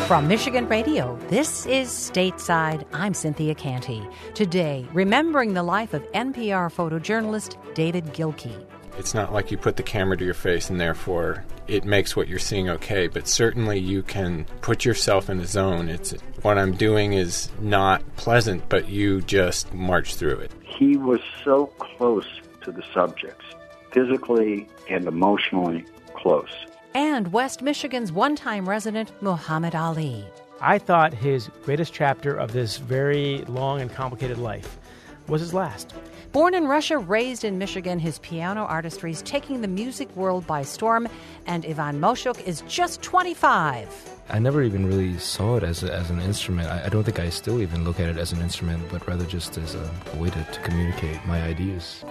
From Michigan Radio, this is Stateside. I'm Cynthia Canty. Today, remembering the life of NPR photojournalist David Gilkey. It's not like you put the camera to your face and therefore it makes what you're seeing okay, but certainly you can put yourself in a zone. What I'm doing is not pleasant, but you just march through it. He was so close to the subjects, physically and emotionally close. And West Michigan's one-time resident, Muhammad Ali. I thought his greatest chapter of this very long and complicated life was his last. Born in Russia, raised in Michigan, his piano artistry is taking the music world by storm, and Ivan Moshuk is just 25. I never even really saw it as an instrument. I don't think I still even look at it as an instrument, but rather just as a way to communicate my ideas.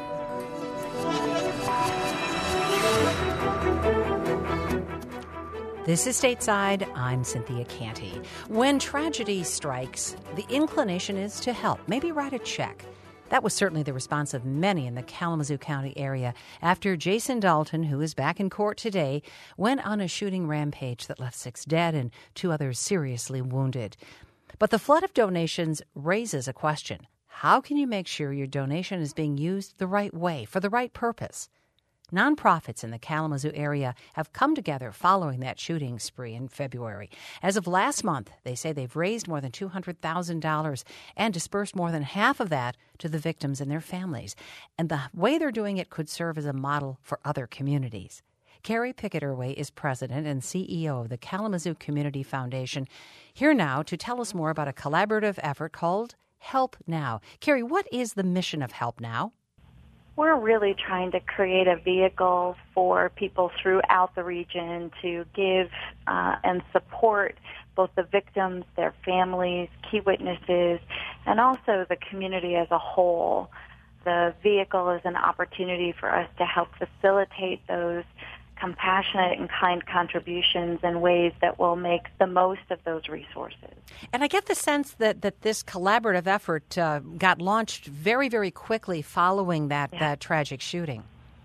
This is Stateside. I'm Cynthia Canty. When tragedy strikes, the inclination is to help, maybe write a check. That was certainly the response of many in the Kalamazoo County area after Jason Dalton, who is back in court today, went on a shooting rampage that left 6 dead and 2 others seriously wounded. But the flood of donations raises a question. How can you make sure your donation is being used the right way, for the right purpose? Nonprofits in the Kalamazoo area have come together following that shooting spree in February. As of last month, they say they've raised more than $200,000 and dispersed more than half of that to the victims and their families. And the way they're doing it could serve as a model for other communities. Carrie Pickett-Irway is president and CEO of the Kalamazoo Community Foundation, here now to tell us more about a collaborative effort called Help Now. Carrie, what is the mission of Help Now? We're really trying to create a vehicle for people throughout the region to give and support both the victims, their families, key witnesses, and also the community as a whole. The vehicle is an opportunity for us to help facilitate those compassionate and kind contributions in ways that will make the most of those resources. And I get the sense that this collaborative effort got launched very, very quickly following that tragic shooting.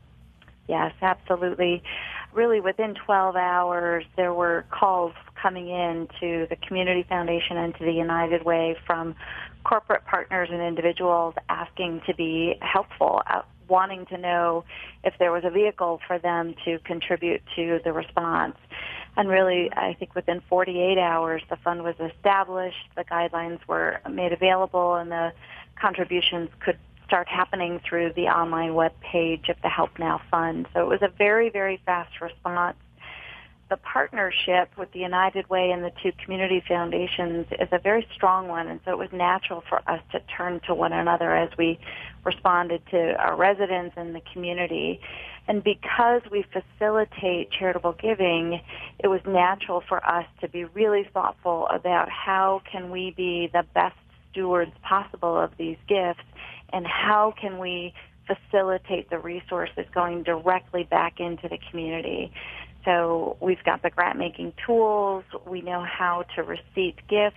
Yes, absolutely. Really, within 12 hours, there were calls coming in to the Community Foundation and to the United Way from corporate partners and individuals asking to be helpful, wanting to know if there was a vehicle for them to contribute to the response. And really, I think within 48 hours, the fund was established, the guidelines were made available, and the contributions could start happening through the online web page of the Help Now Fund. So it was a very, very fast response. The partnership with the United Way and the 2 community foundations is a very strong one, and so it was natural for us to turn to one another as we responded to our residents and the community. And because we facilitate charitable giving, it was natural for us to be really thoughtful about how can we be the best stewards possible of these gifts, and how can we facilitate the resources going directly back into the community. So we've got the grant-making tools. We know how to receipt gifts.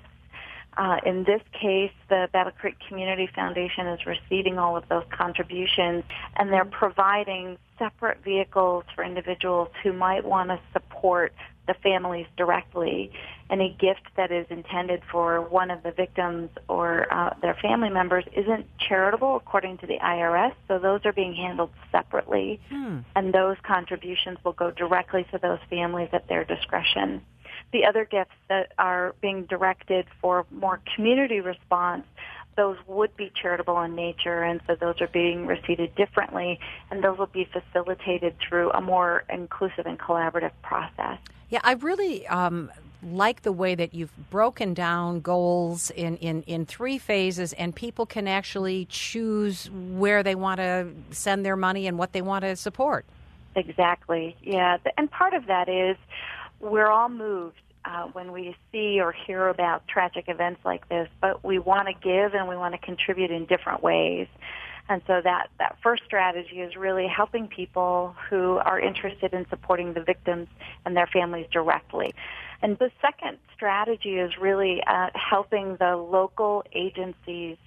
In this case, the Battle Creek Community Foundation is receiving all of those contributions, and they're providing separate vehicles for individuals who might want to support the families directly. Any gift that is intended for one of the victims or their family members isn't charitable according to the IRS, so those are being handled separately, and those contributions will go directly to those families at their discretion. The other gifts that are being directed for more community response, those would be charitable in nature, and so those are being received differently, and those will be facilitated through a more inclusive and collaborative process. Yeah, I really like the way that you've broken down goals in 3 phases, and people can actually choose where they want to send their money and what they want to support. Exactly, yeah. And part of that is we're all moved when we see or hear about tragic events like this, but we want to give and we want to contribute in different ways. And so that first strategy is really helping people who are interested in supporting the victims and their families directly. And the second strategy is really helping the local agencies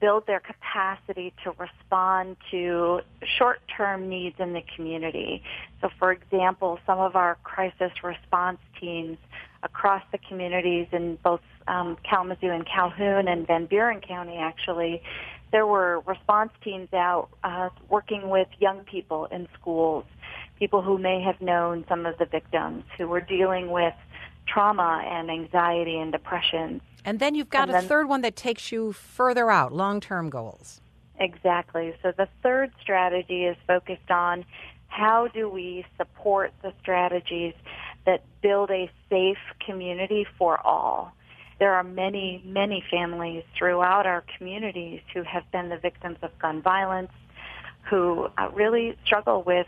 build their capacity to respond to short-term needs in the community. So, for example, some of our crisis response teams across the communities in both Kalamazoo and Calhoun and Van Buren County, actually, there were response teams out working with young people in schools, people who may have known some of the victims, who were dealing with trauma and anxiety and depression. And then you've got a third one that takes you further out, long-term goals. Exactly. So the third strategy is focused on how do we support the strategies that build a safe community for all. There are many, many families throughout our communities who have been the victims of gun violence, who really struggle with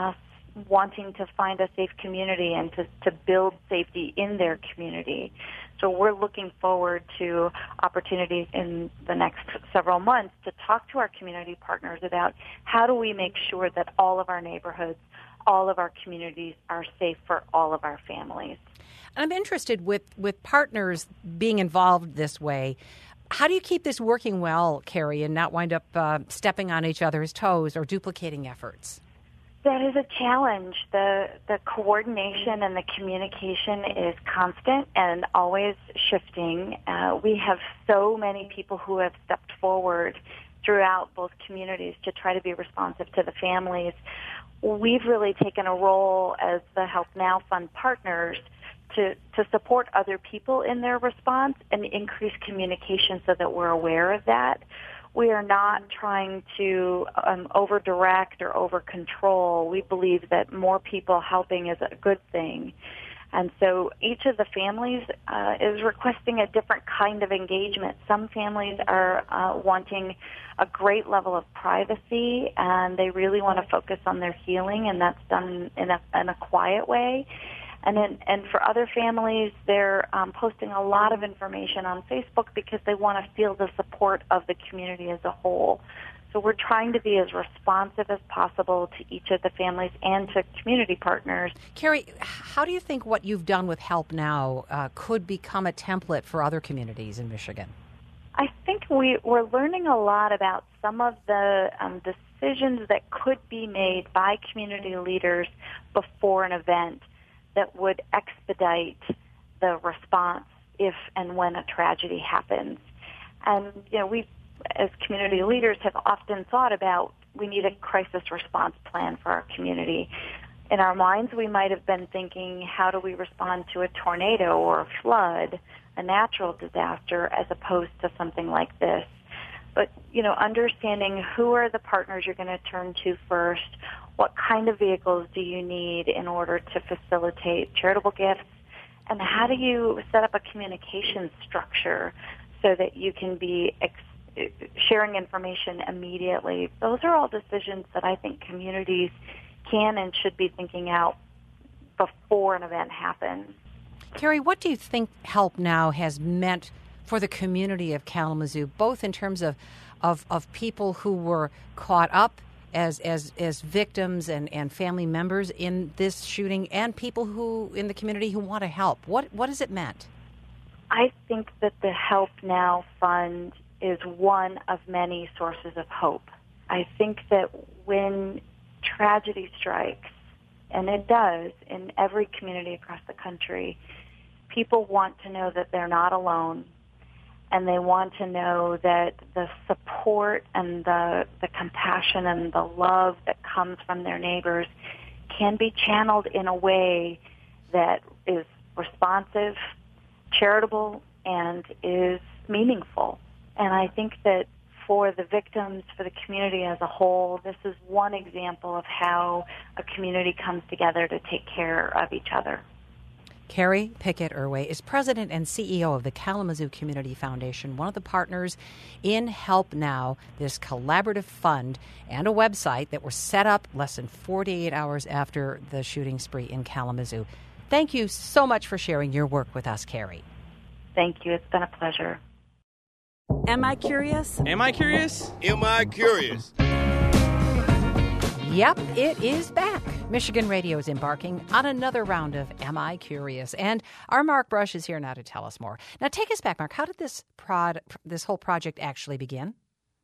wanting to find a safe community and to build safety in their community. So we're looking forward to opportunities in the next several months to talk to our community partners about how do we make sure that all of our neighborhoods, all of our communities are safe for all of our families. I'm interested with partners being involved this way. How do you keep this working well, Carrie, and not wind up stepping on each other's toes or duplicating efforts? That is a challenge. The coordination and the communication is constant and always shifting. We have so many people who have stepped forward throughout both communities to try to be responsive to the families. We've really taken a role as the Help Now Fund partners to support other people in their response and increase communication so that we're aware of that. We are not trying to over-direct or over-control. We believe that more people helping is a good thing. And so each of the families is requesting a different kind of engagement. Some families are wanting a great level of privacy, and they really want to focus on their healing, and that's done in a quiet way. And for other families, they're posting a lot of information on Facebook because they want to feel the support of the community as a whole. So we're trying to be as responsive as possible to each of the families and to community partners. Carrie, how do you think what you've done with Help Now could become a template for other communities in Michigan? I think we're learning a lot about some of the decisions that could be made by community leaders before an event that would expedite the response if and when a tragedy happens. And, we, as community leaders, have often thought about we need a crisis response plan for our community. In our minds, we might have been thinking, how do we respond to a tornado or a flood, a natural disaster, as opposed to something like this? But, understanding who are the partners you're going to turn to first, what kind of vehicles do you need in order to facilitate charitable gifts, and how do you set up a communication structure so that you can be sharing information immediately? Those are all decisions that I think communities can and should be thinking out before an event happens. Carrie, what do you think Help Now has meant for the community of Kalamazoo, both in terms of people who were caught up as victims and family members in this shooting, and people who in the community who want to help? What has it meant? I think that the Help Now Fund is one of many sources of hope. I think that when tragedy strikes, and it does in every community across the country, people want to know that they're not alone, and they want to know that the support and the compassion and the love that comes from their neighbors can be channeled in a way that is responsive, charitable, and is meaningful. And I think that for the victims, for the community as a whole, this is one example of how a community comes together to take care of each other. Carrie Pickett-Irway is president and CEO of the Kalamazoo Community Foundation, one of the partners in Help Now, this collaborative fund and a website that were set up less than 48 hours after the shooting spree in Kalamazoo. Thank you so much for sharing your work with us, Carrie. Thank you. It's been a pleasure. Am I curious? Am I curious? Am I curious? Yep, it is back. Michigan Radio is embarking on another round of Am I Curious? And our Mark Brush is here now to tell us more. Now, take us back, Mark. How did this whole project actually begin?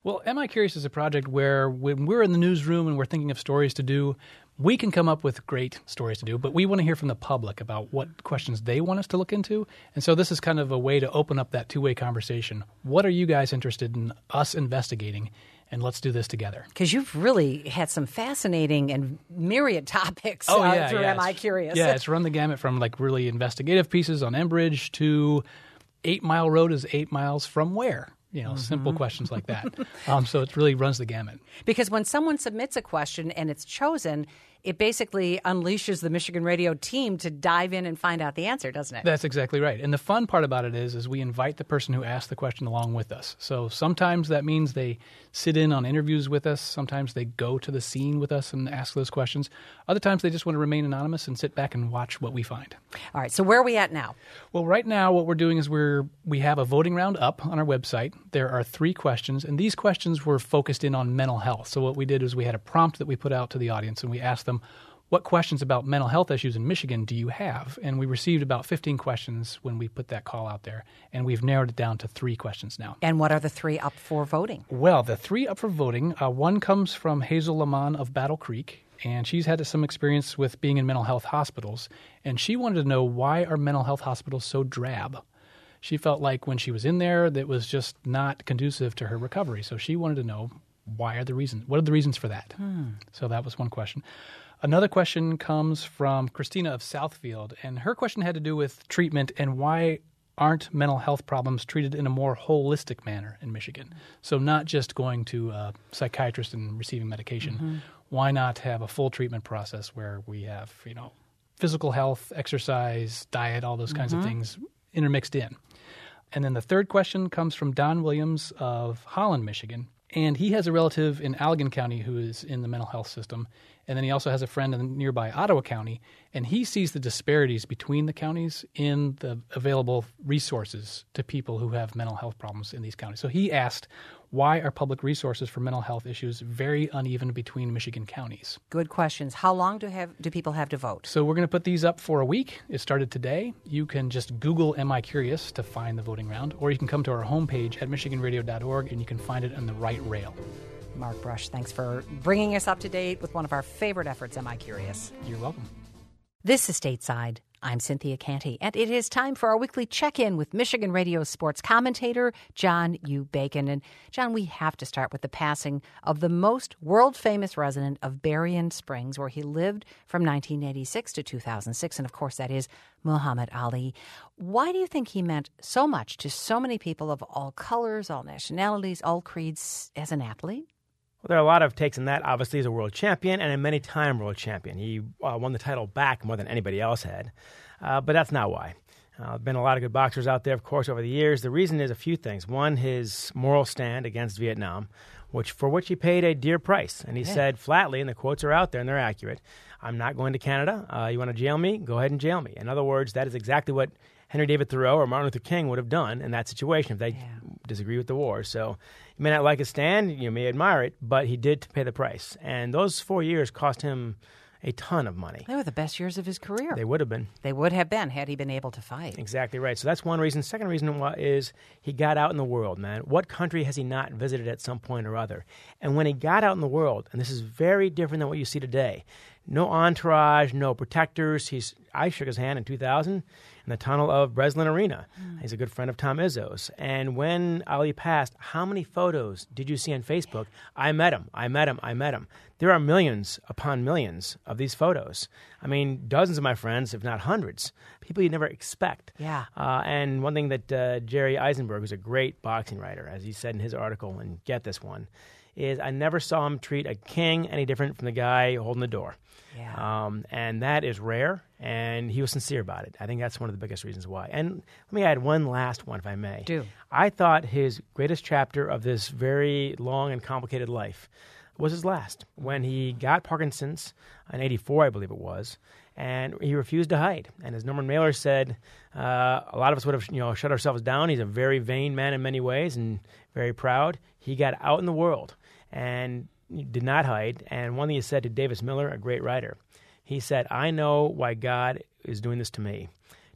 Well, Am I Curious is a project where when we're in the newsroom and we're thinking of stories to do, we can come up with great stories to do, but we want to hear from the public about what questions they want us to look into. And so this is kind of a way to open up that two-way conversation. What are you guys interested in us investigating? And let's do this together. Because you've really had some fascinating and myriad topics through Am I Curious? Yeah, it's run the gamut from like really investigative pieces on Enbridge to 8 Mile Road is 8 miles from where? Simple questions like that. So it really runs the gamut. Because when someone submits a question and it's chosen, it basically unleashes the Michigan Radio team to dive in and find out the answer, doesn't it? That's exactly right. And the fun part about it is we invite the person who asked the question along with us. So sometimes that means they sit in on interviews with us. Sometimes they go to the scene with us and ask those questions. Other times they just want to remain anonymous and sit back and watch what we find. All right. So where are we at now? Well, right now what we're doing is we have a voting round up on our website. There are 3 questions, and these questions were focused in on mental health. So what we did is we had a prompt that we put out to the audience, and we asked them, what questions about mental health issues in Michigan do you have? And we received about 15 questions when we put that call out there, and we've narrowed it down to 3 questions now. And what are the 3 up for voting? Well, the 3 up for voting, one comes from Hazel Lamont of Battle Creek, and she's had some experience with being in mental health hospitals, and she wanted to know, why are mental health hospitals so drab? She felt like when she was in there, that was just not conducive to her recovery. So she wanted to know, what are the reasons for that? So that was one question. Another question comes from Christina of Southfield, and her question had to do with treatment and why aren't mental health problems treated in a more holistic manner in Michigan? So not just going to a psychiatrist and receiving medication. Why not have a full treatment process where we have, physical health, exercise, diet, all those kinds of things intermixed in? And then the third question comes from Don Williams of Holland, Michigan. And he has a relative in Allegan County who is in the mental health system. And then he also has a friend in nearby Ottawa County. And he sees the disparities between the counties in the available resources to people who have mental health problems in these counties. So he asked, why are public resources for mental health issues very uneven between Michigan counties? Good questions. How long do people have to vote? So we're going to put these up for a week. It started today. You can just Google Am I Curious to find the voting round, or you can come to our homepage at michiganradio.org and you can find it on the right rail. Mark Brush, thanks for bringing us up to date with one of our favorite efforts, Am I Curious? You're welcome. This is Stateside. I'm Cynthia Canty, and it is time for our weekly check-in with Michigan Radio sports commentator John U. Bacon. And, John, we have to start with the passing of the most world-famous resident of Berrien Springs, where he lived from 1986 to 2006, and, of course, that is Muhammad Ali. Why do you think he meant so much to so many people of all colors, all nationalities, all creeds as an athlete? Well, there are a lot of takes on that. Obviously, he's a world champion and a many-time world champion. He won the title back more than anybody else had. But that's not why. Been a lot of good boxers out there, of course, over the years. The reason is a few things. One, his moral stand against Vietnam, for which he paid a dear price. And he said flatly, and the quotes are out there and they're accurate, I'm not going to Canada. You want to jail me? Go ahead and jail me. In other words, that is exactly what Henry David Thoreau or Martin Luther King would have done in that situation if they disagree with the war. So you may not like his stand, you may admire it, but he did pay the price. And those 4 years cost him a ton of money. They were the best years of his career. They would have been. They would have been had he been able to fight. Exactly right. So that's one reason. Second reason is he got out in the world, man. What country has he not visited at some point or other? And when he got out in the world, and this is very different than what you see today, no entourage, no protectors. I shook his hand in 2000 in the tunnel of Breslin Arena. He's a good friend of Tom Izzo's. And when Ali passed, how many photos did you see on Facebook? I met him. I met him. I met him. There are millions upon millions of these photos. I mean, dozens of my friends, if not hundreds, people you never expect. Yeah. And one thing that Jerry Eisenberg, who's a great boxing writer, as he said in his article, and get this one, is I never saw him treat a king any different from the guy holding the door. Yeah. And that is rare, and he was sincere about it. I think that's one of the biggest reasons why. And let me add one last one, if I may. Do. I thought his greatest chapter of this very long and complicated life was his last, when he got Parkinson's in 84, I believe it was, and he refused to hide. And as Norman Mailer said, a lot of us would have shut ourselves down. He's a very vain man in many ways and very proud. He got out in the world and did not hide. And one thing he said to Davis Miller, a great writer, he said, I know why God is doing this to me,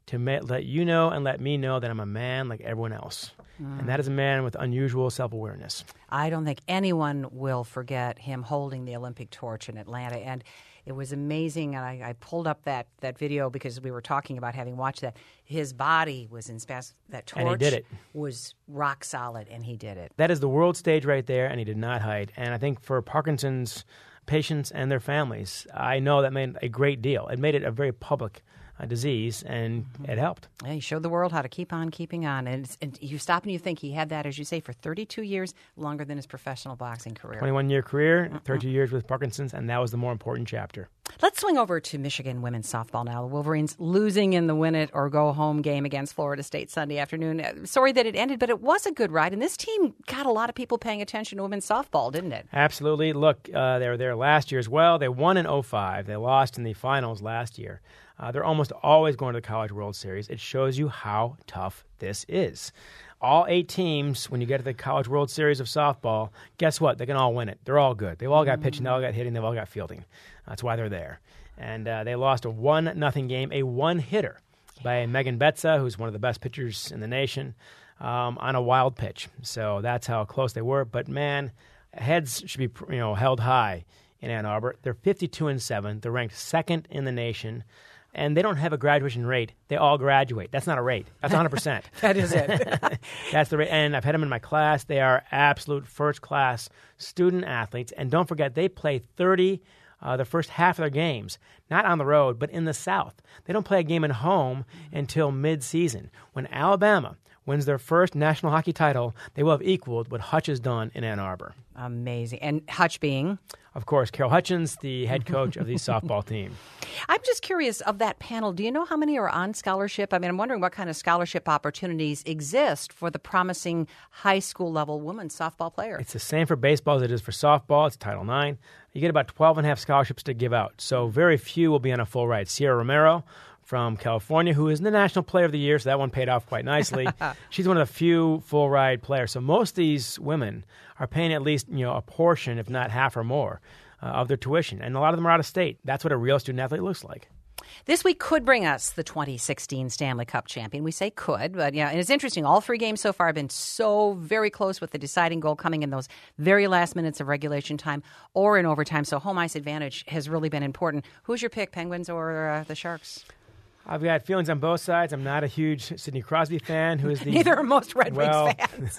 to let you know and let me know that I'm a man like everyone else. And that is a man with unusual self-awareness. I don't think anyone will forget him holding the Olympic torch in Atlanta. And it was amazing. And I pulled up that video because we were talking about having watched that. His body was in spasms. That torch And he did it. Was rock solid, and he did it. That is the world stage right there, and he did not hide. And I think for Parkinson's patients and their families, I know that made a great deal. It made it a very public disease, and it helped. Yeah, he showed the world how to keep on keeping on. And you stop and you think he had that, as you say, for 32 years, longer than his professional boxing career. 21-year career, 32 years with Parkinson's, and that was the more important chapter. Let's swing over to Michigan women's softball now. The Wolverines losing in the win-it-or-go-home game against Florida State Sunday afternoon. Sorry that it ended, but it was a good ride. And this team got a lot of people paying attention to women's softball, didn't it? Absolutely. Look, they were there last year as well. They won in 2005. They lost in the finals last year. They're almost always going to the College World Series. It shows you how tough this is. All 8 teams, when you get to the College World Series of softball, guess what? They can all win it. They're all good. They've all got pitching, they've all got hitting, they've all got fielding. That's why they're there. And they lost a 1-0 game, a one-hitter by Megan Betza, who's one of the best pitchers in the nation, on a wild pitch. So that's how close they were. But, man, heads should be held high in Ann Arbor. They're 52-7. They're ranked second in the nation. And they don't have a graduation rate. They all graduate. That's not a rate. That's 100%. That is it. That's the rate. And I've had them in my class. They are absolute first-class student athletes. And don't forget, they play 30 the first half of their games, not on the road, but in the South. They don't play a game at home until mid-season. When Alabama wins their first national hockey title, they will have equaled what Hutch has done in Ann Arbor. Amazing. And Hutch being? Of course, Carol Hutchins, the head coach of the softball team. I'm just curious, of that panel, do you know how many are on scholarship? I mean, I'm wondering what kind of scholarship opportunities exist for the promising high school level women's softball player. It's the same for baseball as it is for softball. It's Title IX. You get about 12.5 scholarships to give out, so very few will be on a full ride. Sierra Romero from California, who is the National Player of the Year, so that one paid off quite nicely. She's one of the few full-ride players. So most of these women are paying at least a portion, if not half or more, of their tuition. And a lot of them are out of state. That's what a real student-athlete looks like. This week could bring us the 2016 Stanley Cup champion. We say could, but and it's interesting. All 3 games so far have been so very close, with the deciding goal coming in those very last minutes of regulation time or in overtime. So home ice advantage has really been important. Who's your pick, Penguins or the Sharks? I've got feelings on both sides. I'm not a huge Sidney Crosby fan. Who is the Neither are most Red Wings fans.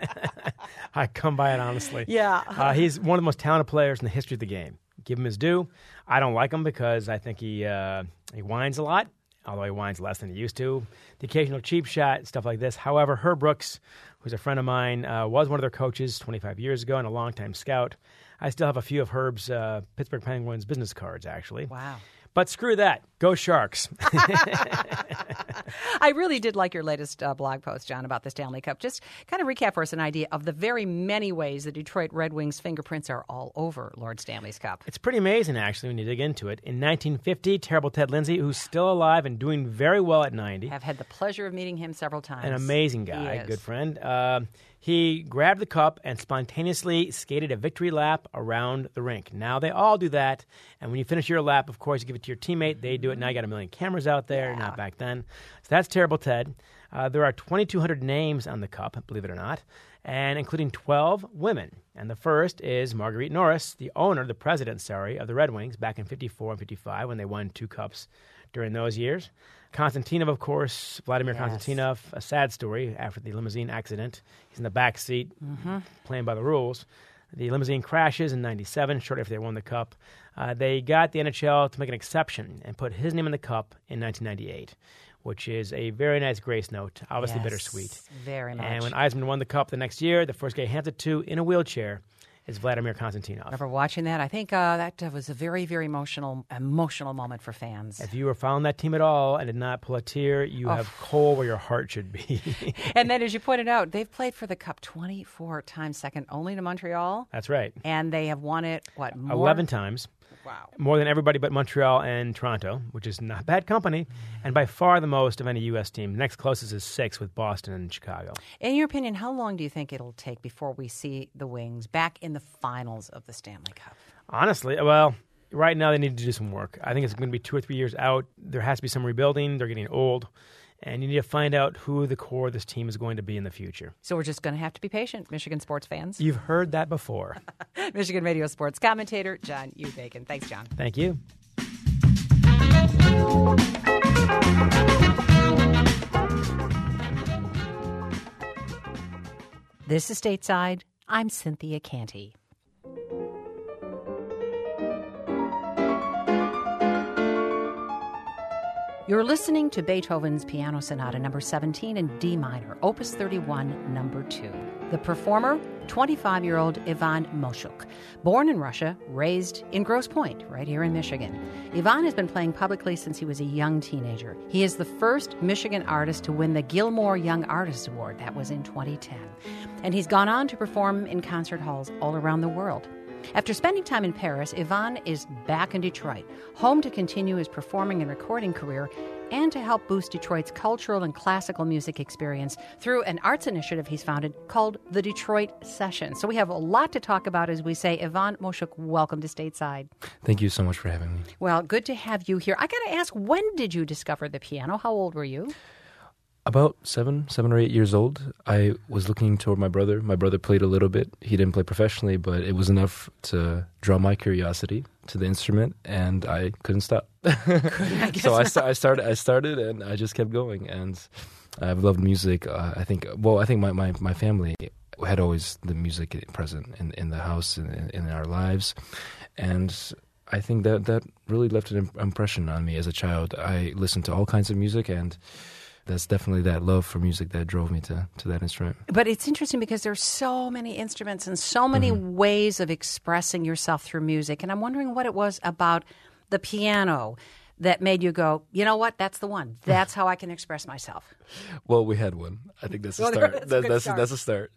I come by it honestly. Yeah, he's one of the most talented players in the history of the game. Give him his due. I don't like him because I think he whines a lot, although he whines less than he used to. The occasional cheap shot, stuff like this. However, Herb Brooks, who's a friend of mine, was one of their coaches 25 years ago and a longtime scout. I still have a few of Herb's Pittsburgh Penguins business cards, actually. Wow. But screw that. Go Sharks. I really did like your latest blog post, John, about the Stanley Cup. Just kind of recap for us an idea of the very many ways the Detroit Red Wings' fingerprints are all over Lord Stanley's Cup. It's pretty amazing, actually, when you dig into it. In 1950, terrible Ted Lindsay, who's still alive and doing very well at 90. I've had the pleasure of meeting him several times. An amazing guy, good friend. He grabbed the cup and spontaneously skated a victory lap around the rink. Now they all do that, and when you finish your lap, of course, you give it to your teammate. They do it. Now you got a million cameras out there, not back then. So that's terrible Ted. There are 2,200 names on the cup, believe it or not, and including 12 women. And the first is Marguerite Norris, the president of the Red Wings back in 54 and 55 when they won 2 cups during those years. Konstantinov, of course, Vladimir Konstantinov, a sad story after the limousine accident. He's in the back seat playing by the rules. The limousine crashes in 97, shortly after they won the cup. They got the NHL to make an exception and put his name in the cup in 1998, which is a very nice grace note, obviously bittersweet. Very much. And when Eisman won the cup the next year, the first guy hands it to in a wheelchair is Vladimir Konstantinov. Remember watching that? I think that was a very, very emotional moment for fans. If you were following that team at all and did not pull a tear, you have coal where your heart should be. And then, as you pointed out, they've played for the Cup 24 times, second only to Montreal. That's right. And they have won it, more? 11 times. Wow. More than everybody but Montreal and Toronto, which is not bad company, and by far the most of any U.S. team. Next closest is 6 with Boston and Chicago. In your opinion, how long do you think it'll take before we see the Wings back in the finals of the Stanley Cup? Honestly, well, right now they need to do some work. I think it's going to be 2 or 3 years out. There has to be some rebuilding. They're getting old. And you need to find out who the core of this team is going to be in the future. So we're just going to have to be patient, Michigan sports fans. You've heard that before. Michigan radio sports commentator John U. Bacon. Thanks, John. Thank you. This is Stateside. I'm Cynthia Canty. You're listening to Beethoven's Piano Sonata No. 17 in D minor, Opus 31, No. 2. The performer, 25-year-old Ivan Moshuk. Born in Russia, raised in Grosse Pointe, right here in Michigan. Ivan has been playing publicly since he was a young teenager. He is the first Michigan artist to win the Gilmore Young Artist Award. That was in 2010. And he's gone on to perform in concert halls all around the world. After spending time in Paris, Ivan is back in Detroit, home to continue his performing and recording career and to help boost Detroit's cultural and classical music experience through an arts initiative he's founded called the Detroit Sessions. So we have a lot to talk about, as we say. Ivan Moshuk, welcome to Stateside. Thank you so much for having me. Well, good to have you here. I got to ask, when did you discover the piano? How old were you? About 7 or 8 years old. I was looking toward my brother. My brother played a little bit. He didn't play professionally, but it was enough to draw my curiosity to the instrument, and I couldn't stop. So I started, and I just kept going. And I've loved music. I think my family had always the music present in the house and in our lives, and I think that really left an impression on me as a child. I listened to all kinds of music, and that's definitely that love for music that drove me to that instrument. But it's interesting because there's so many instruments and so many ways of expressing yourself through music. And I'm wondering what it was about the piano that made you go, you know what, that's the one. That's how I can express myself. Well, we had one. I think that's a start. That's a start.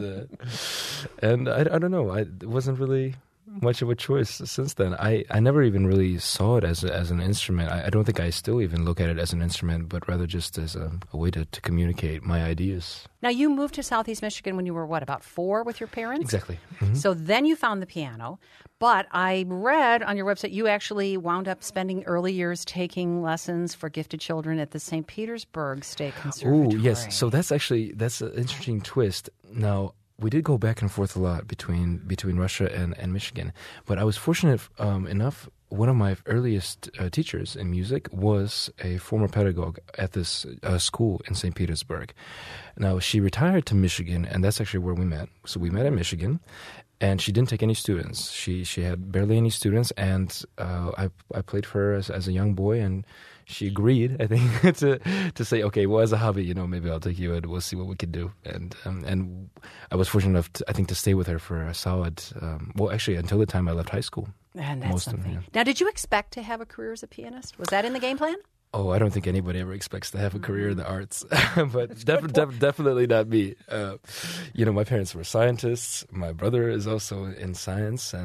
And I don't know. It wasn't really much of a choice since then. I never even really saw it as an instrument. I don't think I still even look at it as an instrument, but rather just as a way to communicate my ideas. Now, you moved to Southeast Michigan when you were, about 4 with your parents? Exactly. So then you found the piano, but I read on your website you actually wound up spending early years taking lessons for gifted children at the St. Petersburg State Conservatory. Oh, yes. So that's an interesting twist. Now, we did go back and forth a lot between Russia and Michigan, but I was fortunate enough. One of my earliest teachers in music was a former pedagogue at this school in St. Petersburg. Now, she retired to Michigan, and that's actually where we met. So we met in Michigan, and she didn't take any students. She had barely any students, and I played for her as a young boy, and she agreed, I think, to say, okay, well, as a hobby, maybe I'll take you and we'll see what we can do. And I was fortunate enough, to stay with her for a solid, actually, until the time I left high school. And that's something. Now, did you expect to have a career as a pianist? Was that in the game plan? Oh, I don't think anybody ever expects to have a career in the arts, but definitely not me. My parents were scientists. My brother is also in science,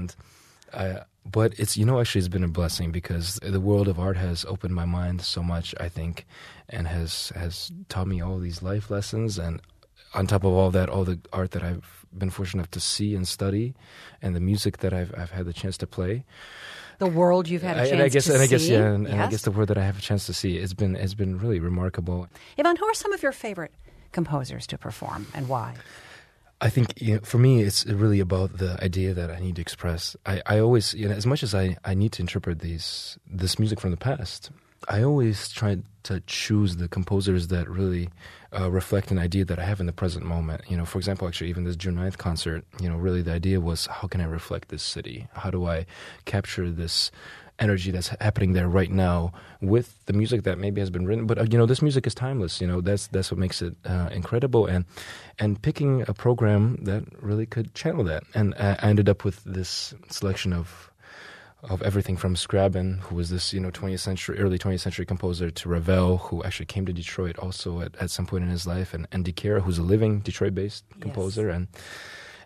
but it's actually it's been a blessing because the world of art has opened my mind so much, I think, and has taught me all these life lessons. And on top of all that, all the art that I've been fortunate enough to see and study, and the music that I've had the chance to play. The world you've had a chance to see. I guess the world that I have a chance to see has been really remarkable. Ivan, who are some of your favorite composers to perform, and why? I think for me, it's really about the idea that I need to express. I always, as much as I need to interpret this music from the past, I always try to choose the composers that really reflect an idea that I have in the present moment. For example, actually, even this June 9th concert, really the idea was, how can I reflect this city? How do I capture this energy that's happening there right now with the music that maybe has been written? But this music is timeless. That's what makes it incredible. And picking a program that really could channel that. And I ended up with this selection of everything from Scriabin, who was this early 20th century composer, to Ravel, who actually came to Detroit also at some point in his life, and De Keyser, who's a living Detroit-based composer,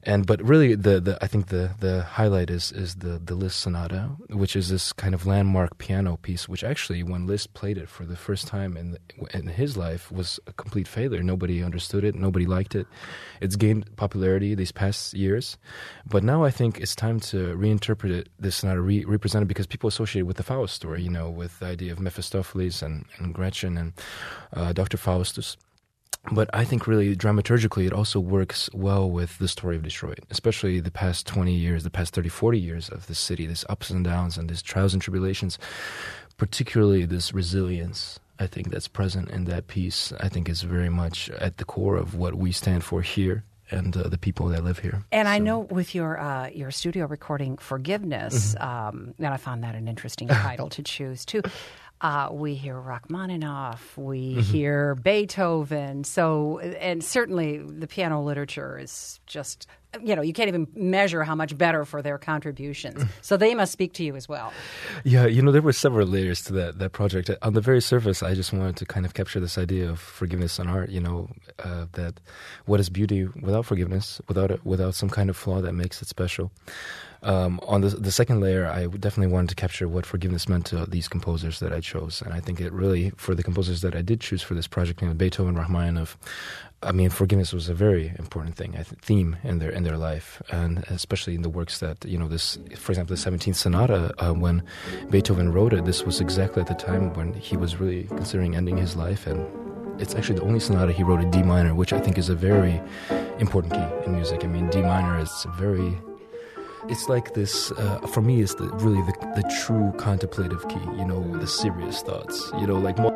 But really, I think the highlight is the Liszt Sonata, which is this kind of landmark piano piece, which actually, when Liszt played it for the first time in his life, was a complete failure. Nobody understood it. Nobody liked it. It's gained popularity these past years. But now I think it's time to reinterpret this sonata, represent it, because people associate it with the Faust story, with the idea of Mephistopheles and Gretchen and Dr. Faustus. But I think really dramaturgically it also works well with the story of Detroit, especially the past 20 years, the past 30, 40 years of the city, these ups and downs and these trials and tribulations, particularly this resilience, I think, that's present in that piece, I think is very much at the core of what we stand for here and the people that live here. And I know with your studio recording, Forgiveness, and I found that an interesting title to choose too. We hear Rachmaninoff, we hear Beethoven, and certainly the piano literature is just, you can't even measure how much better for their contributions. So they must speak to you as well. Yeah, there were several layers to that project. On the very surface, I just wanted to kind of capture this idea of forgiveness and art, that what is beauty without forgiveness, without some kind of flaw that makes it special. On the second layer, I definitely wanted to capture what forgiveness meant to these composers that I chose. And I think it really, for the composers that I did choose for this project, Beethoven, Rachmaninoff, forgiveness was a very important theme in their life, and especially in the works that, this, for example, the 17th Sonata, when Beethoven wrote it, this was exactly at the time when he was really considering ending his life, and it's actually the only sonata he wrote in D minor, which I think is a very important key in music. D minor is it's like this, for me, is really the true contemplative key, the serious thoughts, like more.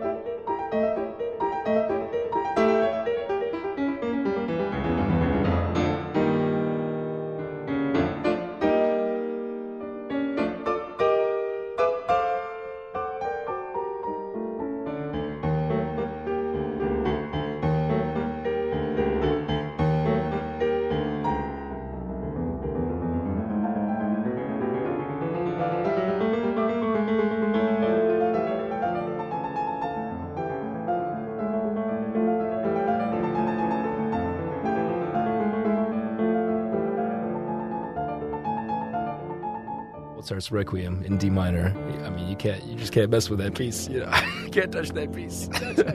Mozart's Requiem in D minor. You just can't mess with that piece. You can't touch that piece.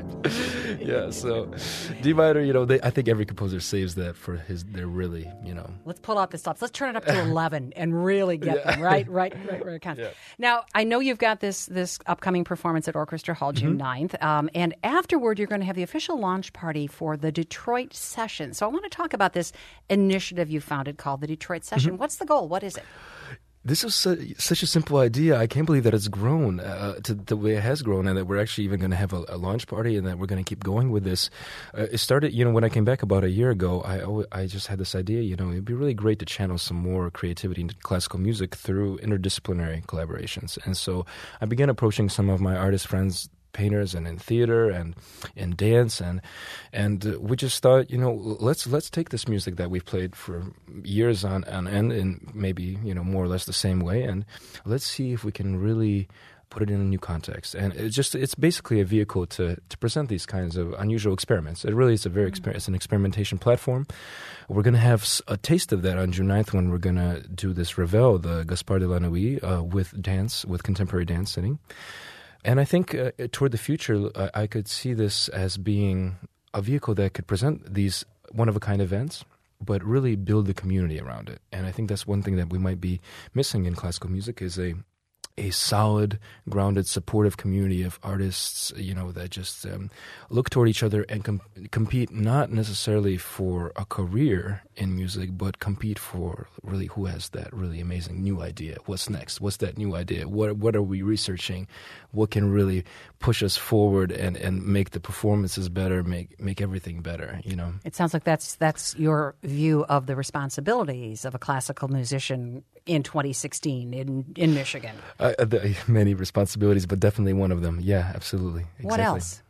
Yeah, so D minor. I think every composer saves that for their really. Let's pull out the stops. Let's turn it up to 11 and really get them right. Yeah. Now I know you've got this upcoming performance at Orchestra Hall June 9th, and afterward you're going to have the official launch party for the Detroit Session. So I want to talk about this initiative you founded called the Detroit Session. What's the goal? What is it? This is such a simple idea. I can't believe that it's grown to the way it has grown, and that we're actually even going to have a launch party, and that we're going to keep going with this. It started, when I came back about a year ago, I just had this idea, it'd be really great to channel some more creativity into classical music through interdisciplinary collaborations. And so I began approaching some of my artist friends, painters, and in theater and in dance, and we just thought, let's take this music that we've played for years on end in maybe more or less the same way, and let's see if we can really put it in a new context. And it's basically a vehicle to present these kinds of unusual experiments. It really is it's an experimentation platform. We're going to have a taste of that on June 9th when we're going to do this Revel, the Gaspard de la Nuit, with contemporary dance sitting. And I think toward the future, I could see this as being a vehicle that could present these one-of-a-kind events, but really build the community around it. And I think that's one thing that we might be missing in classical music is a solid, grounded, supportive community of artists, that just look toward each other and compete not necessarily for a career in music, but compete for really who has that really amazing new idea. What's next? What's that new idea? What are we researching? What can really push us forward and make the performances better, make everything better, It sounds like that's your view of the responsibilities of a classical musician in 2016 in Michigan. Many responsibilities, but definitely one of them. Yeah, absolutely. Exactly. What else?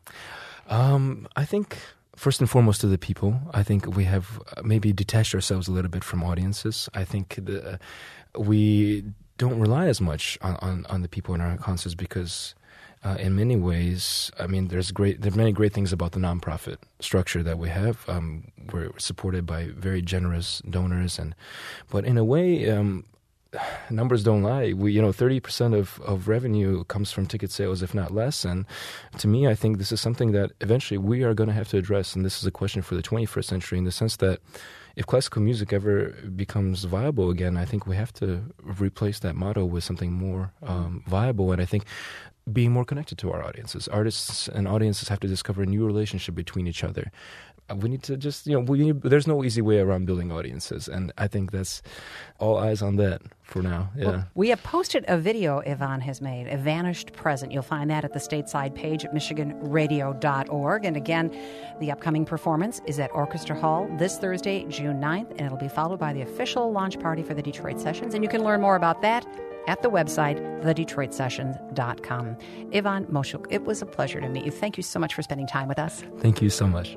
I think first and foremost to the people. I think we have maybe detached ourselves a little bit from audiences. I think we don't rely as much on the people in our concerts because in many ways, I mean, there are many great things about the nonprofit structure that we have. We're supported by very generous donors, but in a way, numbers don't lie. 30% of revenue comes from ticket sales, if not less. And to me, I think this is something that eventually we are going to have to address. And this is a question for the 21st century, in the sense that if classical music ever becomes viable again, I think we have to replace that motto with something more viable. And I think being more connected to our audiences. Artists and audiences have to discover a new relationship between each other. We need to just, there's no easy way around building audiences. And I think that's all eyes on that for now. Yeah. Well, we have posted a video Yvonne has made, A Vanished Present. You'll find that at the stateside page at michiganradio.org. And again, the upcoming performance is at Orchestra Hall this Thursday, June 9th, and it'll be followed by the official launch party for the Detroit Sessions. And you can learn more about that at the website, thedetroitsessions.com. Yvonne Moshuk, it was a pleasure to meet you. Thank you so much for spending time with us. Thank you so much.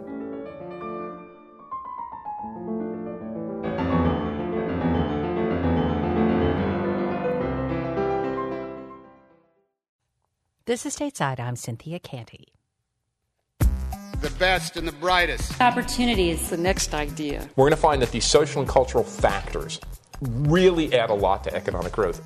This is Stateside. I'm Cynthia Canty. The best and the brightest. Opportunities. The next idea. We're going to find that these social and cultural factors really add a lot to economic growth.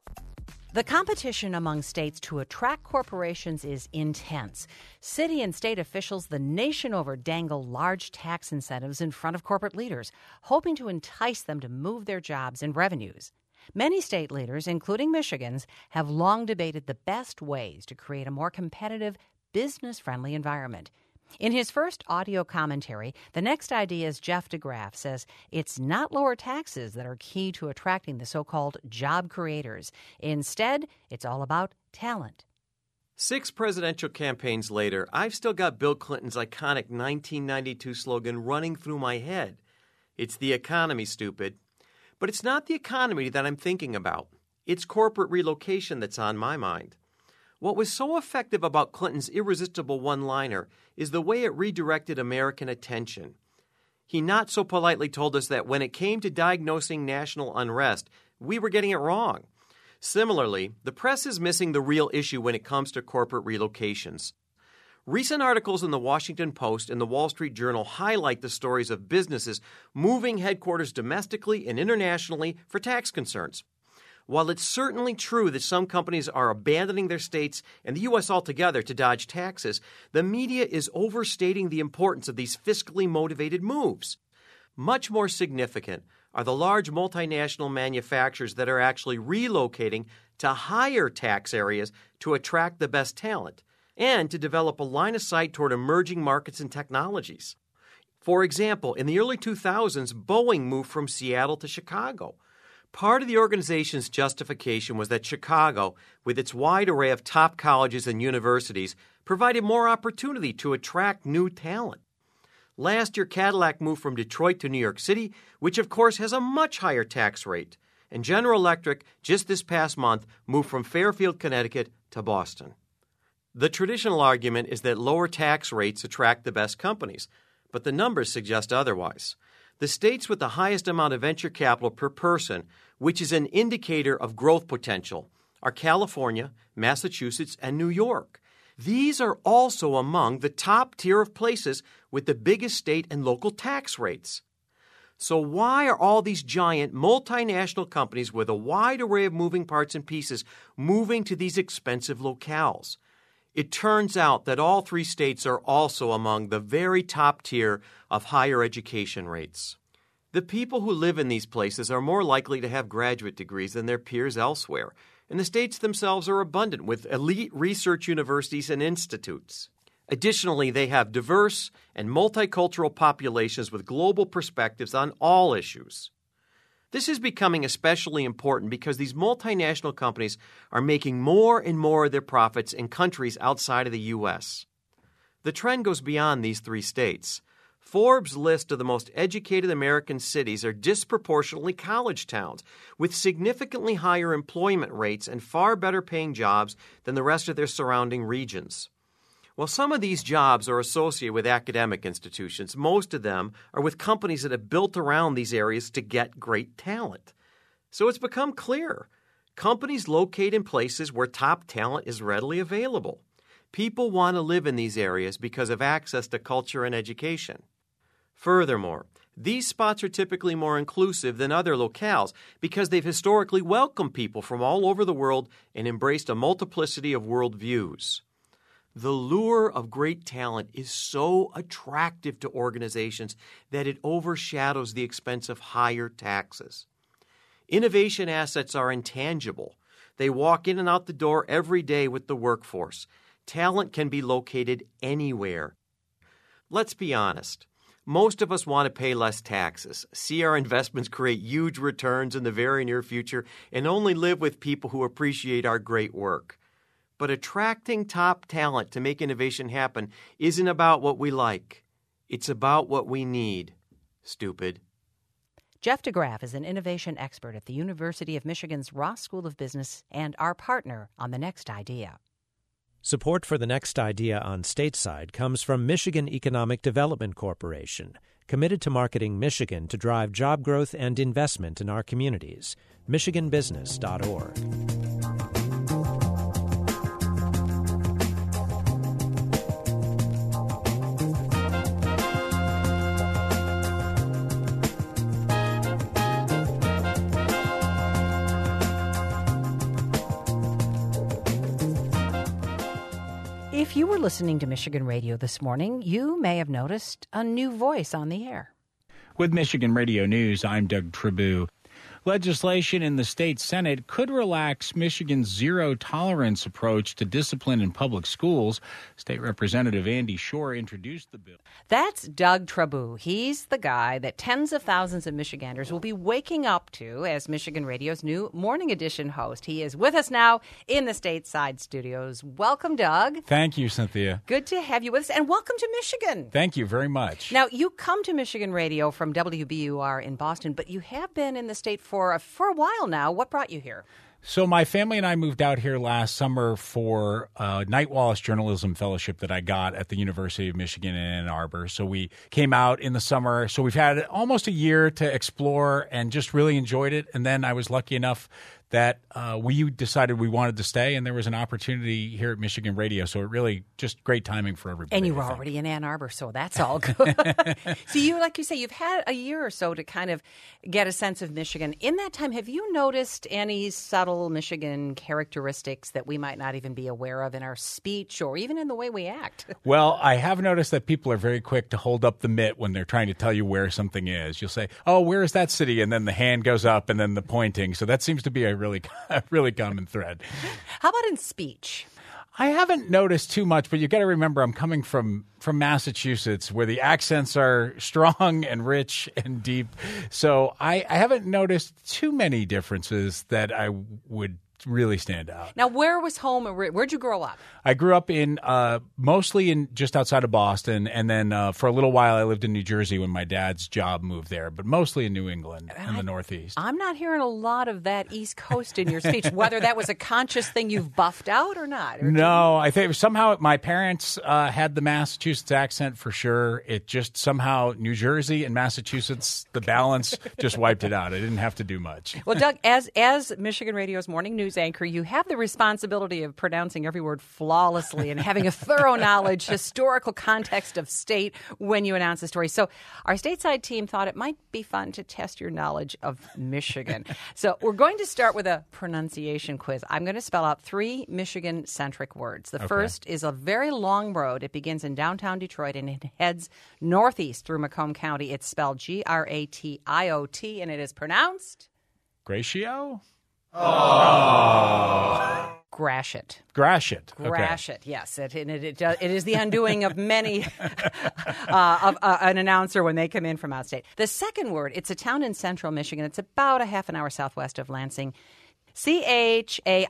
The competition among states to attract corporations is intense. City and state officials the nation over dangle large tax incentives in front of corporate leaders, hoping to entice them to move their jobs and revenues. Many state leaders, including Michigan's, have long debated the best ways to create a more competitive, business-friendly environment. In his first audio commentary, The Next Idea's Jeff DeGraff says it's not lower taxes that are key to attracting the so-called job creators. Instead, it's all about talent. 6 presidential campaigns later, I've still got Bill Clinton's iconic 1992 slogan running through my head. It's the economy, stupid. But it's not the economy that I'm thinking about. It's corporate relocation that's on my mind. What was so effective about Clinton's irresistible one-liner is the way it redirected American attention. He not so politely told us that when it came to diagnosing national unrest, we were getting it wrong. Similarly, the press is missing the real issue when it comes to corporate relocations. Recent articles in the Washington Post and the Wall Street Journal highlight the stories of businesses moving headquarters domestically and internationally for tax concerns. While it's certainly true that some companies are abandoning their states and the U.S. altogether to dodge taxes, the media is overstating the importance of these fiscally motivated moves. Much more significant are the large multinational manufacturers that are actually relocating to higher tax areas to attract the best talent and to develop a line of sight toward emerging markets and technologies. For example, in the early 2000s, Boeing moved from Seattle to Chicago. Part of the organization's justification was that Chicago, with its wide array of top colleges and universities, provided more opportunity to attract new talent. Last year, Cadillac moved from Detroit to New York City, which of course has a much higher tax rate. And General Electric, just this past month, moved from Fairfield, Connecticut to Boston. The traditional argument is that lower tax rates attract the best companies, but the numbers suggest otherwise. The states with the highest amount of venture capital per person, which is an indicator of growth potential, are California, Massachusetts, and New York. These are also among the top tier of places with the biggest state and local tax rates. So why are all these giant multinational companies with a wide array of moving parts and pieces moving to these expensive locales? It turns out that all 3 states are also among the very top tier of higher education rates. The people who live in these places are more likely to have graduate degrees than their peers elsewhere, and the states themselves are abundant with elite research universities and institutes. Additionally, they have diverse and multicultural populations with global perspectives on all issues. This is becoming especially important because these multinational companies are making more and more of their profits in countries outside of the U.S. The trend goes beyond these 3 states. Forbes' list of the most educated American cities are disproportionately college towns, with significantly higher employment rates and far better paying jobs than the rest of their surrounding regions. While some of these jobs are associated with academic institutions, most of them are with companies that have built around these areas to get great talent. So it's become clear. Companies locate in places where top talent is readily available. People want to live in these areas because of access to culture and education. Furthermore, these spots are typically more inclusive than other locales because they've historically welcomed people from all over the world and embraced a multiplicity of worldviews. The lure of great talent is so attractive to organizations that it overshadows the expense of higher taxes. Innovation assets are intangible. They walk in and out the door every day with the workforce. Talent can be located anywhere. Let's be honest. Most of us want to pay less taxes, see our investments create huge returns in the very near future, and only live with people who appreciate our great work. But attracting top talent to make innovation happen isn't about what we like. It's about what we need. Stupid. Jeff DeGraff is an innovation expert at the University of Michigan's Ross School of Business and our partner on The Next Idea. Support for The Next Idea on Stateside comes from Michigan Economic Development Corporation, committed to marketing Michigan to drive job growth and investment in our communities. MichiganBusiness.org. If you were listening to Michigan Radio this morning, you may have noticed a new voice on the air. With Michigan Radio News, I'm Doug Tribou. Legislation in the state Senate could relax Michigan's zero-tolerance approach to discipline in public schools. State Representative Andy Shore introduced the bill. That's Doug Tribou. He's the guy that tens of thousands of Michiganders will be waking up to as Michigan Radio's new Morning Edition host. He is with us now in the stateside studios. Welcome, Doug. Thank you, Cynthia. Good to have you with us, and welcome to Michigan. Thank you very much. Now, you come to Michigan Radio from WBUR in Boston, but you have been in the state for a while now. What brought you here? So my family and I moved out here last summer for a Knight Wallace Journalism Fellowship that I got at the University of Michigan in Ann Arbor. So we came out in the summer. So we've had almost a year to explore and just really enjoyed it. And then I was lucky enough that we decided we wanted to stay, and there was an opportunity here at Michigan Radio. So it really just great timing for everybody. And you were already in Ann Arbor, so that's all good. So you, like you say, you've had a year or so to kind of get a sense of Michigan. In that time, have you noticed any subtle Michigan characteristics that we might not even be aware of in our speech or even in the way we act? Well, I have noticed that people are very quick to hold up the mitt when they're trying to tell you where something is. You'll say, oh, where is that city? And then the hand goes up and then the pointing. So that seems to be a really common thread. How about in speech? I haven't noticed too much, but you got to remember I'm coming from Massachusetts, where the accents are strong and rich and deep. So I haven't noticed too many differences that I would really stand out. Now, where was home? Where'd you grow up? I grew up in mostly in just outside of Boston, and then for a little while I lived in New Jersey when my dad's job moved there, but mostly in New England in the Northeast. I'm not hearing a lot of that East Coast in your speech, whether that was a conscious thing you've buffed out or not. No, I think somehow my parents had the Massachusetts accent for sure. It just somehow New Jersey and Massachusetts, the balance just wiped it out. I didn't have to do much. Well, Doug, as Michigan Radio's morning news anchor, you have the responsibility of pronouncing every word flawlessly and having a thorough knowledge, historical context of state when you announce a story. So our stateside team thought it might be fun to test your knowledge of Michigan. So we're going to start with a pronunciation quiz. I'm going to spell out 3 Michigan-centric words. The first is a very long road. It begins in downtown Detroit and it heads northeast through Macomb County. It's spelled Gratiot, and it is pronounced... Gratio? Oh. Gratiot. Gratiot. Gratiot, yes. It is the undoing of many of an announcer when they come in from outstate. The second word, it's a town in central Michigan. It's about a half an hour southwest of Lansing. Charlotte.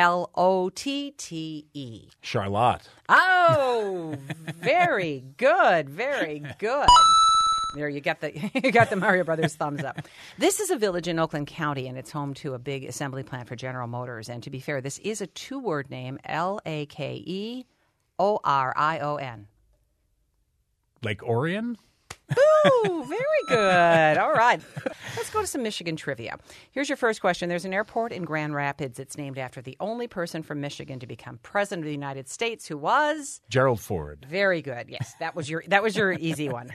Charlotte. Oh, very good. Very good. There, you got the Mario Brothers thumbs up. This is a village in Oakland County, and it's home to a big assembly plant for General Motors. And to be fair, this is a 2-word name, Lakeorion. Like Orion? Ooh, very good. All right. Let's go to some Michigan trivia. Here's your first question. There's an airport in Grand Rapids that's named after the only person from Michigan to become president of the United States, who was Gerald Ford. Very good. Yes, that was your easy one.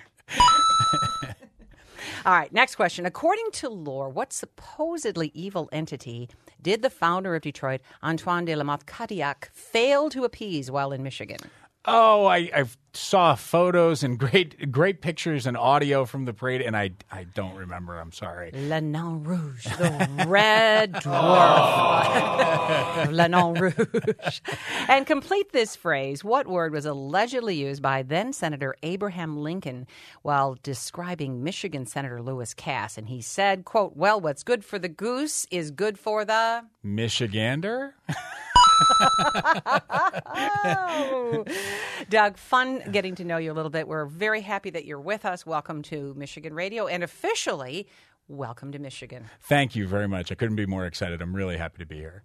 All right, next question. According to lore, what supposedly evil entity did the founder of Detroit, Antoine de la Motte Cadillac, fail to appease while in Michigan? Oh, I saw photos and great pictures and audio from the parade, and I don't remember. I'm sorry. Le Nain Rouge, the red dwarf. Le Nain Rouge. And complete this phrase. What word was allegedly used by then-Senator Abraham Lincoln while describing Michigan Senator Lewis Cass? And he said, quote, well, what's good for the goose is good for the... Michigander? Oh. Doug, fun getting to know you a little bit. We're very happy that you're with us. Welcome to Michigan Radio, and officially, welcome to Michigan. Thank you very much. I couldn't be more excited. I'm really happy to be here.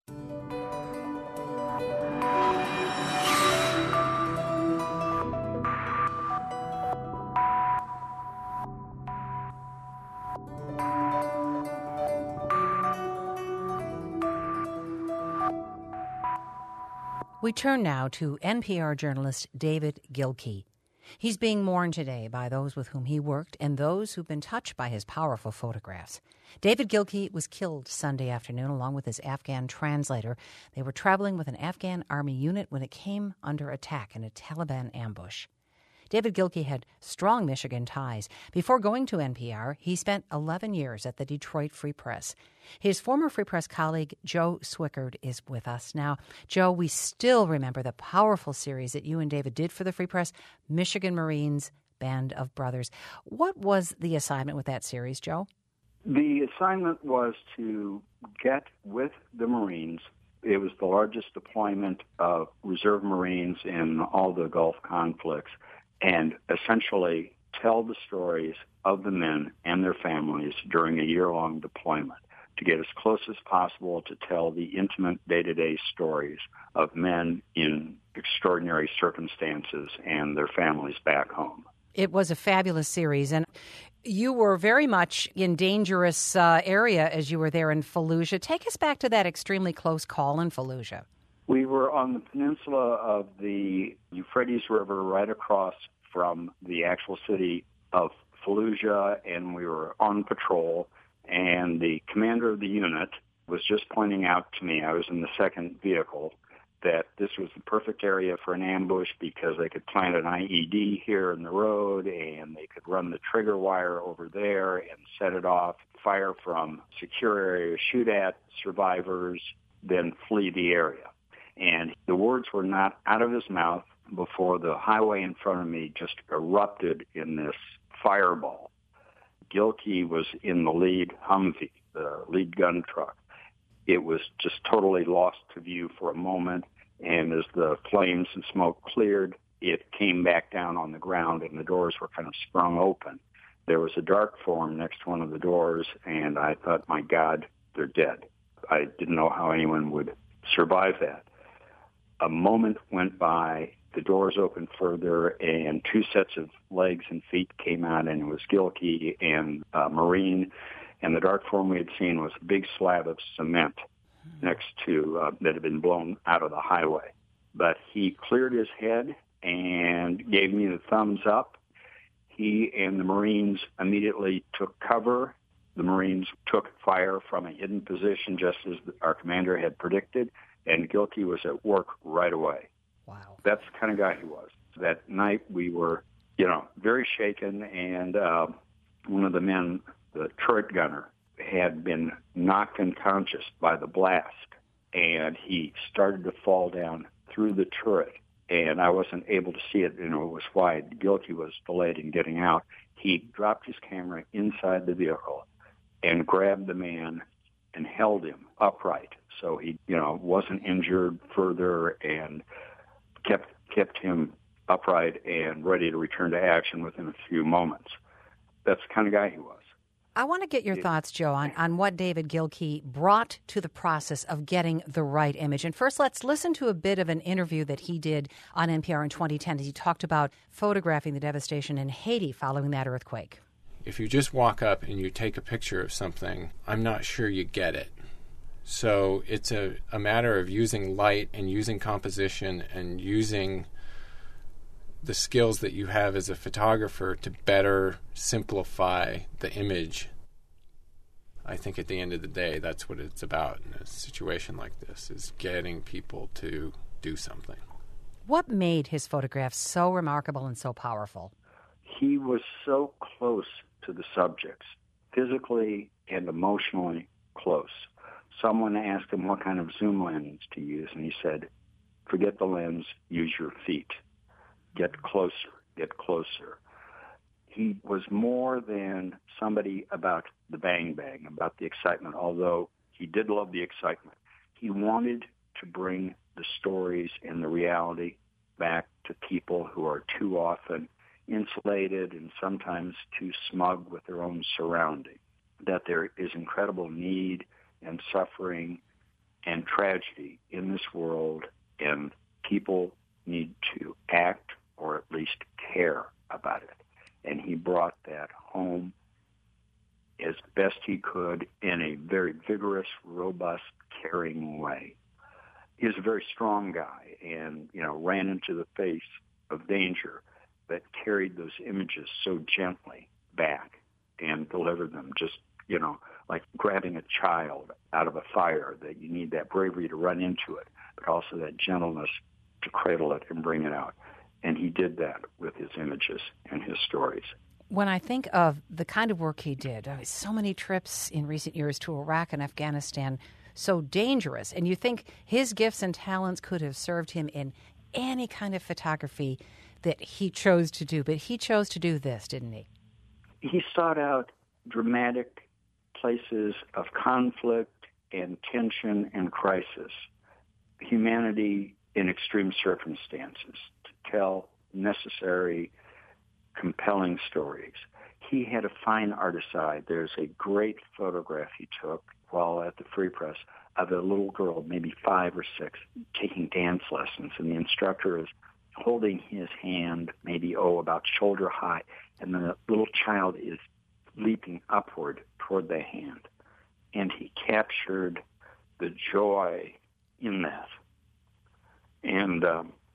We turn now to NPR journalist David Gilkey. He's being mourned today by those with whom he worked and those who've been touched by his powerful photographs. David Gilkey was killed Sunday afternoon along with his Afghan translator. They were traveling with an Afghan army unit when it came under attack in a Taliban ambush. David Gilkey had strong Michigan ties. Before going to NPR, he spent 11 years at the Detroit Free Press. His former Free Press colleague, Joe Swickard, is with us now. Joe, we still remember the powerful series that you and David did for the Free Press, Michigan Marines, Band of Brothers. What was the assignment with that series, Joe? The assignment was to get with the Marines. It was the largest deployment of reserve Marines in all the Gulf conflicts, and essentially tell the stories of the men and their families during a year-long deployment, to get as close as possible to tell the intimate day-to-day stories of men in extraordinary circumstances and their families back home. It was a fabulous series, and you were very much in dangerous area as you were there in Fallujah. Take us back to that extremely close call in Fallujah. We were on the peninsula of the Euphrates River right across from the actual city of Fallujah, and we were on patrol, and the commander of the unit was just pointing out to me, I was in the second vehicle, that this was the perfect area for an ambush because they could plant an IED here in the road, and they could run the trigger wire over there and set it off, fire from secure area, shoot at survivors, then flee the area. And the words were not out of his mouth before the highway in front of me just erupted in this fireball. Gilkey was in the lead Humvee, the lead gun truck. It was just totally lost to view for a moment, and as the flames and smoke cleared, it came back down on the ground, and the doors were kind of sprung open. There was a dark form next to one of the doors, and I thought, my God, they're dead. I didn't know how anyone would survive that. A moment went by, the doors opened further, and two sets of legs and feet came out, and it was Gilkey and Marine. And the dark form we had seen was a big slab of cement next to that had been blown out of the highway. But he cleared his head and gave me the thumbs up. He and the Marines immediately took cover. The Marines took fire from a hidden position, just as our commander had predicted, and Gilkey was at work right away. Wow. That's the kind of guy he was. That night we were, very shaken, and one of the men, the turret gunner, had been knocked unconscious by the blast, and he started to fall down through the turret, and I wasn't able to see it. It was wide. Gilkey was delayed in getting out. He dropped his camera inside the vehicle and grabbed the man and held him upright, so he, wasn't injured further, and kept him upright and ready to return to action within a few moments. That's the kind of guy he was. I want to get your thoughts, Joe, on what David Gilkey brought to the process of getting the right image. And first, let's listen to a bit of an interview that he did on NPR in 2010 as he talked about photographing the devastation in Haiti following that earthquake. If you just walk up and you take a picture of something, I'm not sure you get it. So it's a matter of using light and using composition and using the skills that you have as a photographer to better simplify the image. I think at the end of the day, that's what it's about in a situation like this, is getting people to do something. What made his photographs so remarkable and so powerful? He was so close to the subjects, physically and emotionally close. Someone asked him what kind of zoom lens to use, and he said, forget the lens, use your feet. Get closer, get closer. He was more than somebody about the bang, about the excitement, although he did love the excitement. He wanted to bring the stories and the reality back to people who are too often insulated and sometimes too smug with their own surrounding, that there is incredible need and suffering and tragedy in this world, and people need to act or at least care about it. And he brought that home as best he could in a very vigorous, robust, caring way. He was a very strong guy and, ran into the face of danger, but carried those images so gently back and delivered them just, like grabbing a child out of a fire, that you need that bravery to run into it, but also that gentleness to cradle it and bring it out. And he did that with his images and his stories. When I think of the kind of work he did, so many trips in recent years to Iraq and Afghanistan, so dangerous, and you think his gifts and talents could have served him in any kind of photography that he chose to do, but he chose to do this, didn't he? He sought out dramatic places of conflict and tension and crisis, humanity in extreme circumstances, to tell necessary, compelling stories. He had a fine artist eye. There's a great photograph he took while at the Free Press of a little girl, maybe 5 or 6, taking dance lessons, and the instructor is holding his hand maybe, about shoulder high, and the little child is leaping upward toward the hand. And he captured the joy in that. And,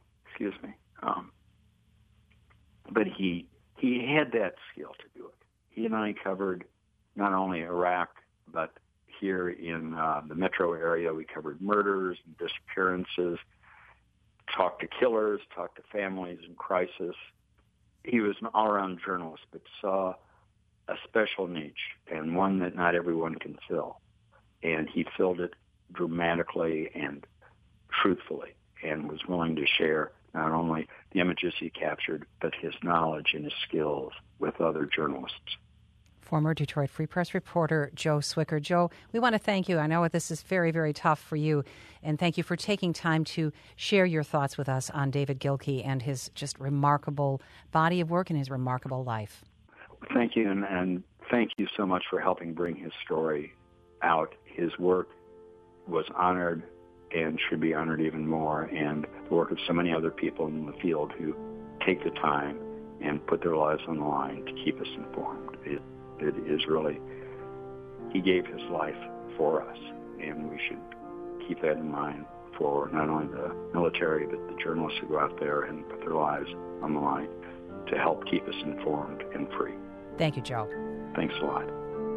but he had that skill to do it. He and I covered not only Iraq, but here in the metro area, we covered murders and disappearances, talked to killers, talked to families in crisis. He was an all-around journalist, but saw a special niche and one that not everyone can fill. And he filled it dramatically and truthfully, and was willing to share not only the images he captured, but his knowledge and his skills with other journalists. Former Detroit Free Press reporter Joe Swicker. Joe, we want to thank you. I know this is very, very tough for you, and thank you for taking time to share your thoughts with us on David Gilkey and his just remarkable body of work and his remarkable life. Thank you, and thank you so much for helping bring his story out. His work was honored and should be honored even more, and the work of so many other people in the field who take the time and put their lives on the line to keep us informed. It is really, he gave his life for us, and we should keep that in mind for not only the military, but the journalists who go out there and put their lives on the line to help keep us informed and free. Thank you, Joe. Thanks a lot.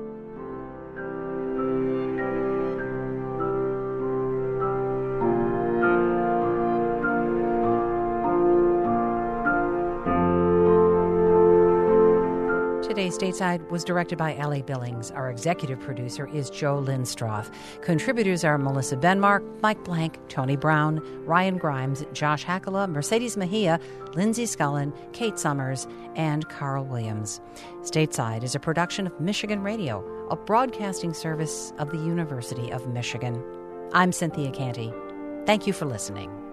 Today's Stateside was directed by Allie Billings. Our executive producer is Joe Lindstroth. Contributors are Melissa Benmark, Mike Blank, Tony Brown, Ryan Grimes, Josh Hakala, Mercedes Mejia, Lindsay Scullin, Kate Summers, and Carl Williams. Stateside is a production of Michigan Radio, a broadcasting service of the University of Michigan. I'm Cynthia Canty. Thank you for listening.